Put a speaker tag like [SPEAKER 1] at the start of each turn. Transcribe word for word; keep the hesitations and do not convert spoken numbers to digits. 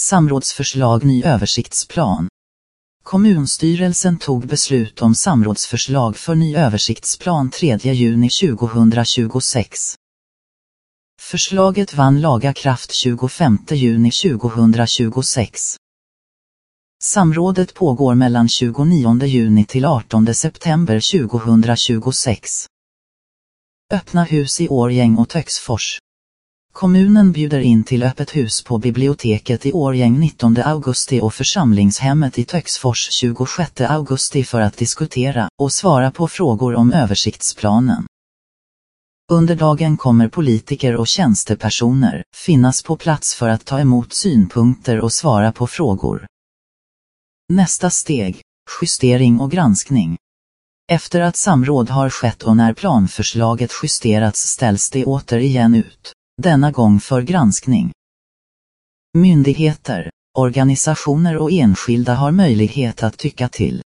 [SPEAKER 1] Samrådsförslag ny översiktsplan. Kommunstyrelsen tog beslut om samrådsförslag för ny översiktsplan tredje juni tjugohundratjugosex. Förslaget vann laga kraft tjugofemte juni tjugohundratjugosex. Samrådet pågår mellan tjugonionde juni till artonde september tjugohundratjugosex. Öppna hus i Årjäng och Töcksfors. Kommunen bjuder in till öppet hus på biblioteket i Årjäng nittonde augusti och församlingshemmet i Töcksfors tjugosjätte augusti för att diskutera och svara på frågor om översiktsplanen. Under dagen kommer politiker och tjänstepersoner finnas på plats för att ta emot synpunkter och svara på frågor. Nästa steg, justering och granskning. Efter att samråd har skett och när planförslaget justerats ställs det återigen ut, denna gång för granskning. Myndigheter, organisationer och enskilda har möjlighet att tycka till.